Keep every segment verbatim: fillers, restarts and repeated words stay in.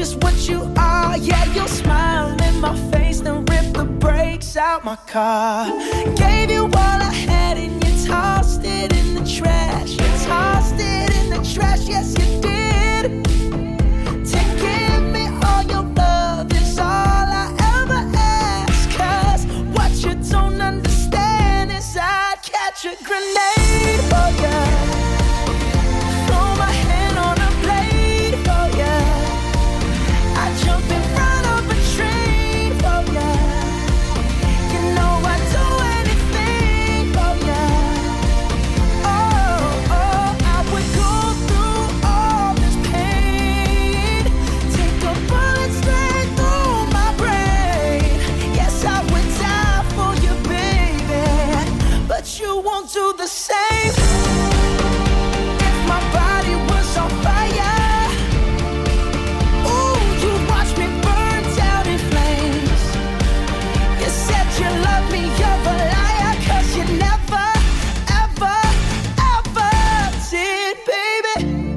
just what you are. Yeah, you'll smile in my face, then rip the brakes out my car. Gave you all I had and you tossed it in the trash. You tossed it in the trash, yes you did. To give me all your love is all I ever ask. Cause what you don't understand is I'd catch a grenade for ya. Throw my hand on a blade for ya. I'd jump in front of a train for ya. You know I'd do anything for ya. Oh, oh, I would go through all this pain. Take a bullet straight through my brain. Yes, I would die for you, baby. But you won't do the same. If my body was on fire, ooh, you'd watch me burn down in flames. You said you love me, you're a liar. Cause you never, ever, ever did, baby.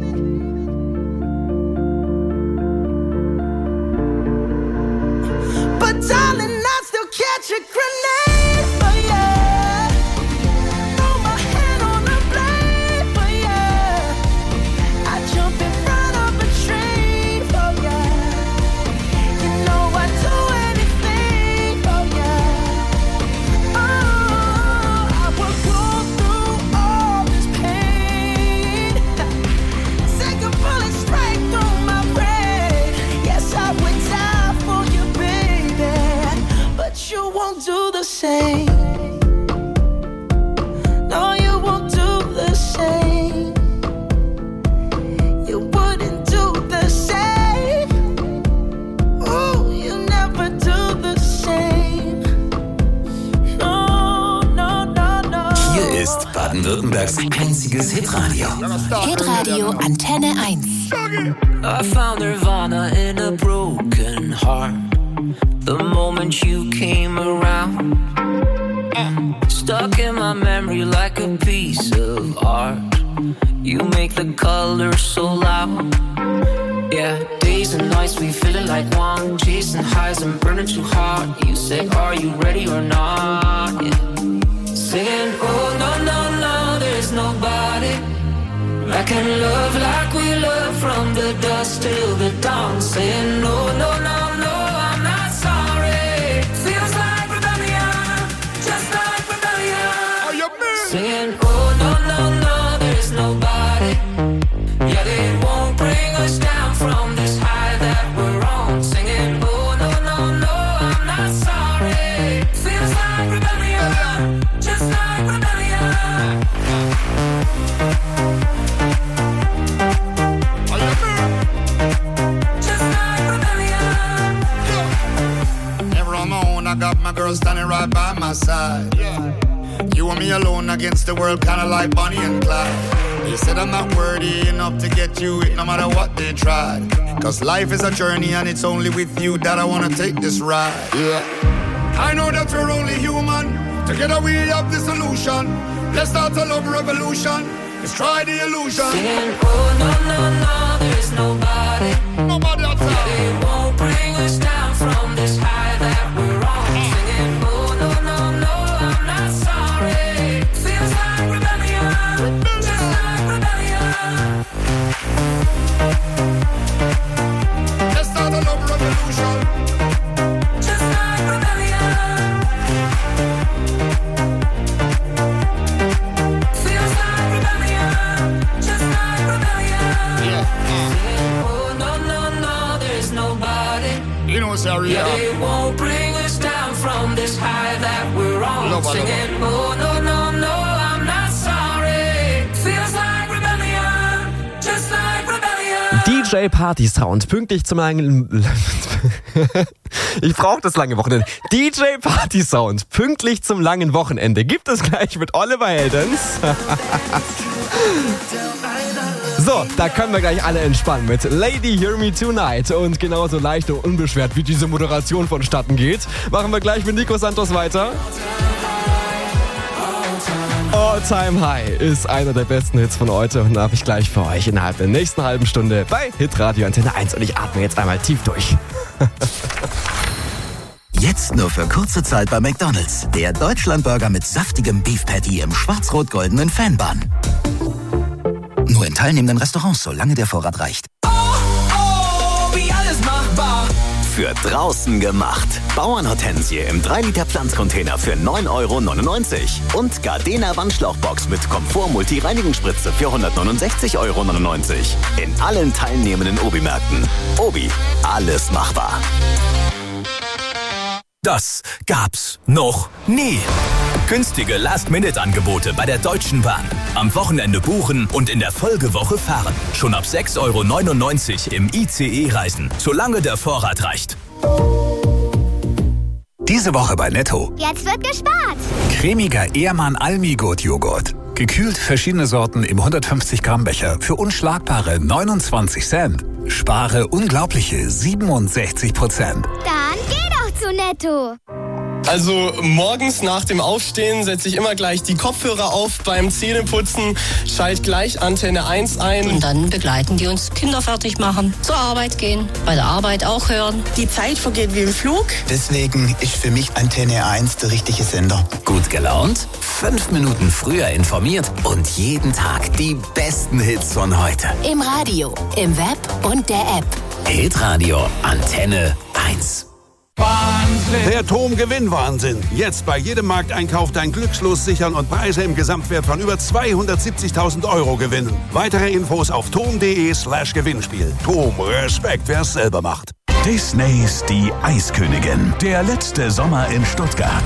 But darling, I'd still catch a grenade for ya. Throw my hand on a blade for ya. I'd jump in front of a train for ya. You know I'd do anything for ya. Oh, I would go through all this pain. Take a bullet straight through my brain. Yes, I would die for you, baby. But you won't do the same. No, you won't do the same. You wouldn't do the same. Oh, you never do the same. No, no, no, no. Hier ist Baden-Württembergs einziges Hitradio. Hitradio Antenne eins. I found Nirvana in a broken heart. The moment you came around, stuck in my memory like a piece of art. You make the colors so loud. Yeah, days and nights we feeling like one, chasing highs and burning too hard. You say, are you ready or not? Yeah. Singing, oh no, no, no, there's nobody I can love like we love from the dusk till the dawn. Saying, no, no, no, no, I'm not sorry. Feels like rebellion, just like rebellion. Saying, oh no, no, no, there's nobody. Yeah, they won't bring us down from this high that we're on. Singing, oh no, no, no, I'm not sorry. Feels like rebellion, just like rebellion. I got my girl standing right by my side. Yeah. You and me alone against the world, kinda like Bonnie and Clyde. They said I'm not worthy enough to get you it, no matter what they tried. Cause life is a journey and it's only with you that I wanna take this ride. Yeah. I know that we're only human. Together we have the solution. Let's start a love revolution. Let's try the illusion. Saying, oh no, no, no, there's nobody. Nobody outside. They won't bring us down from this high that we're on. Singing, oh no, no, no, I'm not sorry. Feels like rebellion, just like rebellion. Let's start a love revolution. Just like rebellion. Feels like rebellion, just like rebellion. Yeah. Saying, oh no, no, no, there's nobody. You know, sorry. Yeah, they won't bring us down from this high that we're on. Nobody. Singing, oh no, no, no, I'm not sorry. Feels like rebellion, just like rebellion. D J Party Sound, pünktlich zum langen... Ich brauche das lange Wochenende. D J Party Sound, pünktlich zum langen Wochenende. Gibt es gleich mit Oliver Heldens. So, da können wir gleich alle entspannen mit Lady Hear Me Tonight. Und genauso leicht und unbeschwert, wie diese Moderation vonstatten geht, machen wir gleich mit Nico Santos weiter. All Time High ist einer der besten Hits von heute und habe ich gleich für euch innerhalb der nächsten halben Stunde bei Hitradio Antenne eins und ich atme jetzt einmal tief durch. Jetzt nur für kurze Zeit bei McDonald's. Der Deutschlandburger mit saftigem Beef Patty im schwarz-rot-goldenen Fanbun. Nur in teilnehmenden Restaurants, solange der Vorrat reicht. Oh, oh, wie alles machbar. Für draußen gemacht. Bauernhortensie im drei Liter Pflanzcontainer für neun Euro neunundneunzig. Und Gardena Wandschlauchbox mit Komfort-Multi-Reinigungsspritze für hundertneunundsechzig Euro neunundneunzig. In allen teilnehmenden Obi-Märkten. Obi, alles machbar. Das gab's noch nie. Günstige Last-Minute-Angebote bei der Deutschen Bahn. Am Wochenende buchen und in der Folgewoche fahren. Schon ab sechs Euro neunundneunzig im I C E-Reisen, solange der Vorrat reicht. Diese Woche bei Netto. Jetzt wird gespart. Cremiger Ehrmann Almi-Gut-Joghurt. Gekühlt verschiedene Sorten im hundertfünfzig Gramm Becher für unschlagbare neunundzwanzig Cent. Spare unglaubliche siebenundsechzig Prozent. Dann geh doch zu Netto. Also morgens nach dem Aufstehen setze ich immer gleich die Kopfhörer auf beim Zähneputzen, schalte gleich Antenne eins ein. Und dann begleiten die uns, Kinder fertig machen, zur Arbeit gehen, bei der Arbeit auch hören. Die Zeit vergeht wie im Flug. Deswegen ist für mich Antenne eins der richtige Sender. Gut gelaunt, fünf Minuten früher informiert und jeden Tag die besten Hits von heute. Im Radio, im Web und der App. Hitradio Antenne eins. Wahnsinn. Der Tom-Gewinn-Wahnsinn. Jetzt bei jedem Markteinkauf dein Glückslos sichern und Preise im Gesamtwert von über zweihundertsiebzigtausend Euro gewinnen. Weitere Infos auf tom.de slash Gewinnspiel. Tom, Respekt, wer es selber macht. Disneys Die Eiskönigin. Der letzte Sommer in Stuttgart.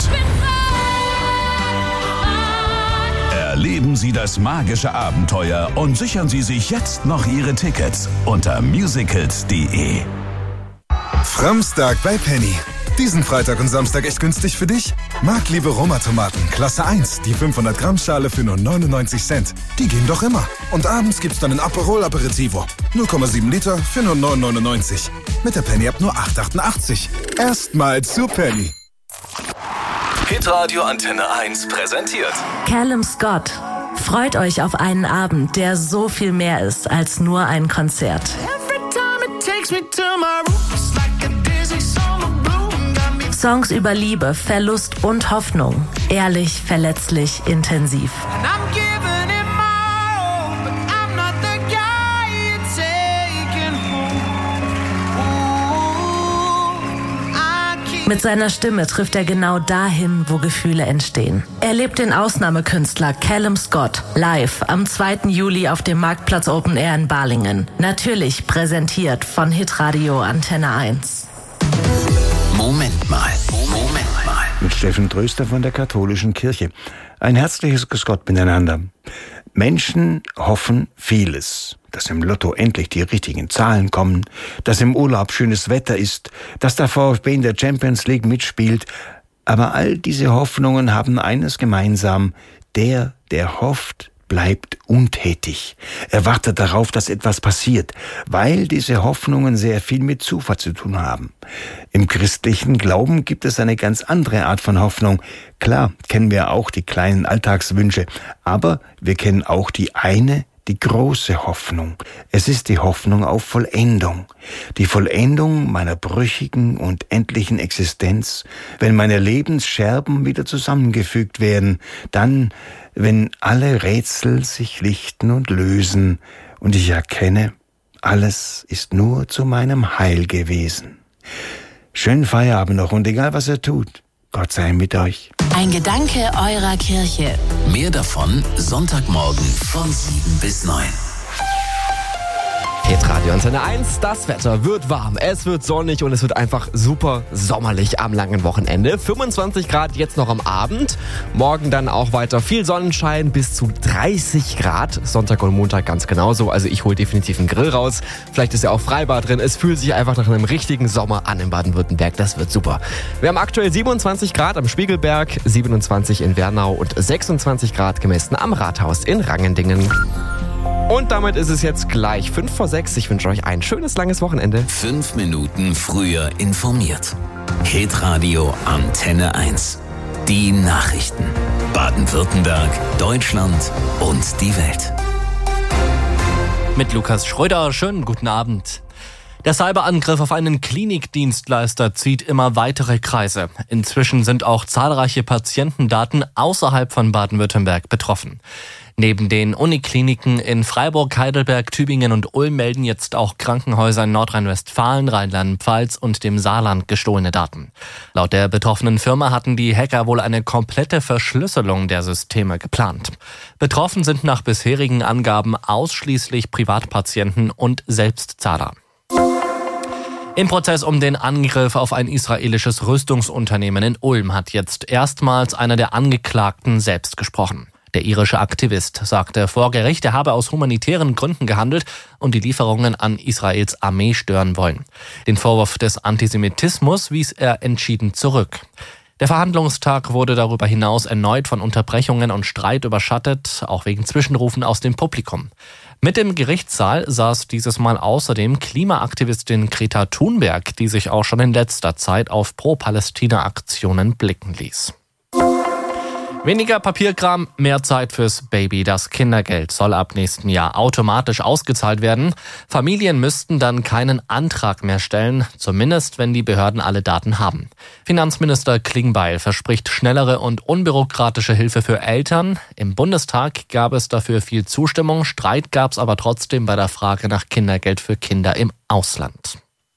Erleben Sie das magische Abenteuer und sichern Sie sich jetzt noch Ihre Tickets unter musicals punkt de. Framstag bei Penny. Diesen Freitag und Samstag echt günstig für dich? Marktliebe Roma-Tomaten, Klasse eins, die fünfhundert Gramm Schale für nur neunundneunzig Cent. Die gehen doch immer. Und abends gibt's dann ein Aperol Aperitivo. null Komma sieben Liter für nur neun neunundneunzig. Mit der Penny-App nur acht achtundachtzig. Erstmal zu Penny. Hitradio Antenne eins präsentiert Callum Scott. Freut euch auf einen Abend, der so viel mehr ist als nur ein Konzert. Songs über Liebe, Verlust und Hoffnung. Ehrlich, verletzlich, intensiv. Mit seiner Stimme trifft er genau dahin, wo Gefühle entstehen. Erlebt den Ausnahmekünstler Callum Scott live am zweiten Juli auf dem Marktplatz Open Air in Balingen. Natürlich präsentiert von Hitradio Antenne eins. Moment mal, Moment mal. Mit Steffen Tröster von der Katholischen Kirche. Ein herzliches Grüß Gott miteinander. Menschen hoffen vieles. Dass im Lotto endlich die richtigen Zahlen kommen, dass im Urlaub schönes Wetter ist, dass der VfB in der Champions League mitspielt. Aber all diese Hoffnungen haben eines gemeinsam. Der, der hofft, bleibt untätig. Er wartet darauf, dass etwas passiert, weil diese Hoffnungen sehr viel mit Zufall zu tun haben. Im christlichen Glauben gibt es eine ganz andere Art von Hoffnung. Klar kennen wir auch die kleinen Alltagswünsche, aber wir kennen auch die eine, die große Hoffnung. Es ist die Hoffnung auf Vollendung. Die Vollendung meiner brüchigen und endlichen Existenz, wenn meine Lebensscherben wieder zusammengefügt werden, dann, wenn alle Rätsel sich lichten und lösen und ich erkenne, alles ist nur zu meinem Heil gewesen. Schönen Feierabend noch und egal was ihr tut, Gott sei mit euch. Ein Gedanke eurer Kirche. Mehr davon Sonntagmorgen von sieben bis neun. Hitradio Antenne eins, das Wetter wird warm, es wird sonnig und es wird einfach super sommerlich am langen Wochenende. fünfundzwanzig Grad jetzt noch am Abend, morgen dann auch weiter viel Sonnenschein bis zu dreißig Grad, Sonntag und Montag ganz genauso, also ich hole definitiv einen Grill raus, vielleicht ist ja auch Freibad drin, es fühlt sich einfach nach einem richtigen Sommer an in Baden-Württemberg, das wird super. Wir haben aktuell siebenundzwanzig Grad am Spiegelberg, siebenundzwanzig in Wernau und sechsundzwanzig Grad gemessen am Rathaus in Rangendingen. Und damit ist es jetzt gleich fünf vor sechs. Ich wünsche euch ein schönes, langes Wochenende. Fünf Minuten früher informiert. Hitradio Antenne eins. Die Nachrichten. Baden-Württemberg, Deutschland und die Welt. Mit Lukas Schröder, schönen guten Abend. Der Cyberangriff auf einen Klinikdienstleister zieht immer weitere Kreise. Inzwischen sind auch zahlreiche Patientendaten außerhalb von Baden-Württemberg betroffen. Neben den Unikliniken in Freiburg, Heidelberg, Tübingen und Ulm melden jetzt auch Krankenhäuser in Nordrhein-Westfalen, Rheinland-Pfalz und dem Saarland gestohlene Daten. Laut der betroffenen Firma hatten die Hacker wohl eine komplette Verschlüsselung der Systeme geplant. Betroffen sind nach bisherigen Angaben ausschließlich Privatpatienten und Selbstzahler. Im Prozess um den Angriff auf ein israelisches Rüstungsunternehmen in Ulm hat jetzt erstmals einer der Angeklagten selbst gesprochen. Der irische Aktivist sagte vor Gericht, er habe aus humanitären Gründen gehandelt und die Lieferungen an Israels Armee stören wollen. Den Vorwurf des Antisemitismus wies er entschieden zurück. Der Verhandlungstag wurde darüber hinaus erneut von Unterbrechungen und Streit überschattet, auch wegen Zwischenrufen aus dem Publikum. Mit im Gerichtssaal saß dieses Mal außerdem Klimaaktivistin Greta Thunberg, die sich auch schon in letzter Zeit auf Pro-Palästina-Aktionen blicken ließ. Weniger Papierkram, mehr Zeit fürs Baby. Das Kindergeld soll ab nächsten Jahr automatisch ausgezahlt werden. Familien müssten dann keinen Antrag mehr stellen, zumindest wenn die Behörden alle Daten haben. Finanzminister Klingbeil verspricht schnellere und unbürokratische Hilfe für Eltern. Im Bundestag gab es dafür viel Zustimmung. Streit gab es aber trotzdem bei der Frage nach Kindergeld für Kinder im Ausland.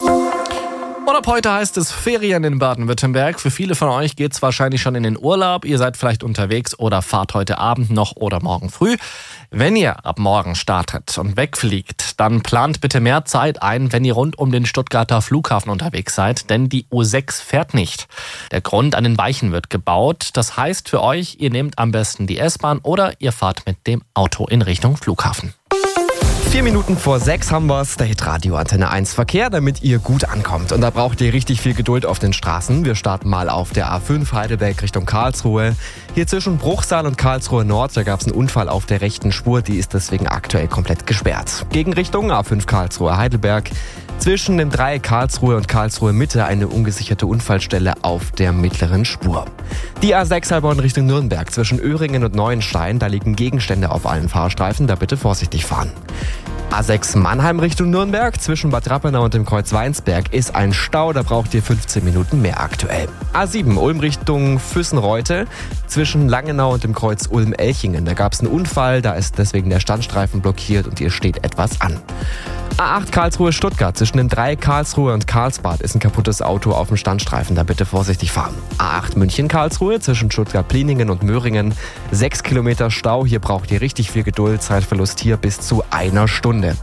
Und ab heute heißt es Ferien in Baden-Württemberg. Für viele von euch geht's wahrscheinlich schon in den Urlaub. Ihr seid vielleicht unterwegs oder fahrt heute Abend noch oder morgen früh. Wenn ihr ab morgen startet und wegfliegt, dann plant bitte mehr Zeit ein, wenn ihr rund um den Stuttgarter Flughafen unterwegs seid, denn die U sechs fährt nicht. Der Grund, an den Weichen wird gebaut. Das heißt für euch, ihr nehmt am besten die S-Bahn oder ihr fahrt mit dem Auto in Richtung Flughafen. Vier Minuten vor sechs haben wir's, der Hitradio Antenne eins Verkehr, damit ihr gut ankommt. Und da braucht ihr richtig viel Geduld auf den Straßen. Wir starten mal auf der A fünf Heidelberg Richtung Karlsruhe. Hier zwischen Bruchsal und Karlsruhe Nord, da gab's einen Unfall auf der rechten Spur. Die ist deswegen aktuell komplett gesperrt. Gegenrichtung A fünf Karlsruhe Heidelberg. Zwischen dem Dreieck Karlsruhe und Karlsruhe Mitte eine ungesicherte Unfallstelle auf der mittleren Spur. Die A sechs Heilbronn Richtung Nürnberg zwischen Öhringen und Neuenstein, da liegen Gegenstände auf allen Fahrstreifen, da bitte vorsichtig fahren. A sechs Mannheim Richtung Nürnberg, zwischen Bad Rappenau und dem Kreuz Weinsberg ist ein Stau, da braucht ihr fünfzehn Minuten mehr aktuell. A sieben Ulm Richtung Füssenreute, zwischen Langenau und dem Kreuz Ulm-Elchingen, da gab es einen Unfall, da ist deswegen der Standstreifen blockiert und ihr steht etwas an. A acht Karlsruhe Stuttgart, zwischen dem Dreieck Karlsruhe und Karlsbad ist ein kaputtes Auto auf dem Standstreifen, da bitte vorsichtig fahren. A acht München Karlsruhe, zwischen Stuttgart-Pliningen und Möhringen, sechs Kilometer Stau, hier braucht ihr richtig viel Geduld, Zeitverlust hier bis zu einer Stunde.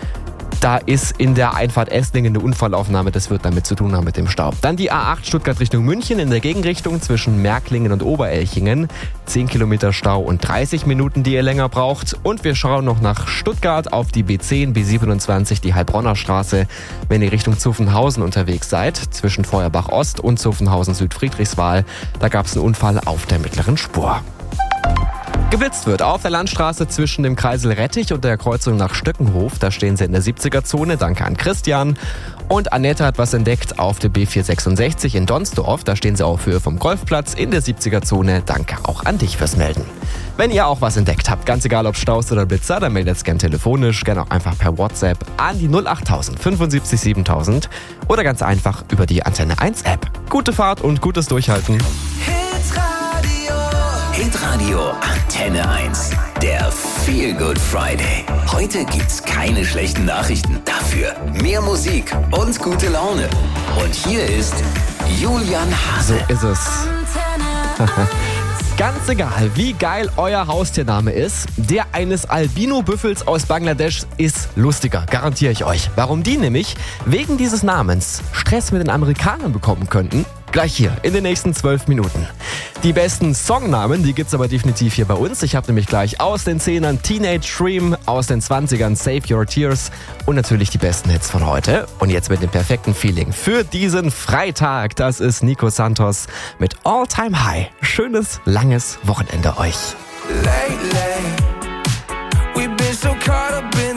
Da ist in der Einfahrt Esslingen eine Unfallaufnahme, das wird damit zu tun haben mit dem Stau. Dann die A acht Stuttgart Richtung München in der Gegenrichtung zwischen Märklingen und Oberelchingen. zehn Kilometer Stau und dreißig Minuten, die ihr länger braucht. Und wir schauen noch nach Stuttgart auf die B zehn, B siebenundzwanzig, die Heilbronner Straße. Wenn ihr Richtung Zuffenhausen unterwegs seid, zwischen Feuerbach Ost und Zuffenhausen Südfriedrichswal, da gab es einen Unfall auf der mittleren Spur. Geblitzt wird auf der Landstraße zwischen dem Kreisel Rettich und der Kreuzung nach Stöckenhof. Da stehen sie in der siebziger-Zone. Danke an Christian. Und Annette hat was entdeckt auf der B vierhundertsechsundsechzig in Donsdorf. Da stehen sie auf Höhe vom Golfplatz in der siebziger-Zone. Danke auch an dich fürs Melden. Wenn ihr auch was entdeckt habt, ganz egal ob Staus oder Blitzer, dann meldet es gerne telefonisch, gerne auch einfach per WhatsApp an die null achttausend fünfundsiebzig siebentausend oder ganz einfach über die Antenne eins App. Gute Fahrt und gutes Durchhalten. Hitradio Antenne eins, der Feel Good Friday. Heute gibt's keine schlechten Nachrichten, dafür mehr Musik und gute Laune. Und hier ist Julian Hase. So ist es. Ganz egal, wie geil euer Haustiername ist, der eines Albino-Büffels aus Bangladesch ist lustiger, garantiere ich euch. Warum die nämlich wegen dieses Namens Stress mit den Amerikanern bekommen könnten? Gleich hier in den nächsten zwölf Minuten. Die besten Songnamen, die gibt's aber definitiv hier bei uns. Ich habe nämlich gleich aus den Zehnern Teenage Dream, aus den Zwanzigern Save Your Tears und natürlich die besten Hits von heute. Und jetzt mit dem perfekten Feeling für diesen Freitag. Das ist Nico Santos mit All Time High. Schönes, langes Wochenende euch. Lately, we've been so caught up in